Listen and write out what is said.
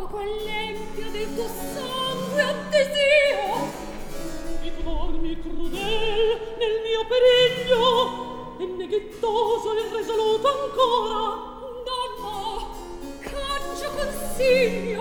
poco all'empio del tuo sangue a desio. E trovarmi crudel nel mio periglio e neghettoso e risoluto ancora. No, no, caccio consiglio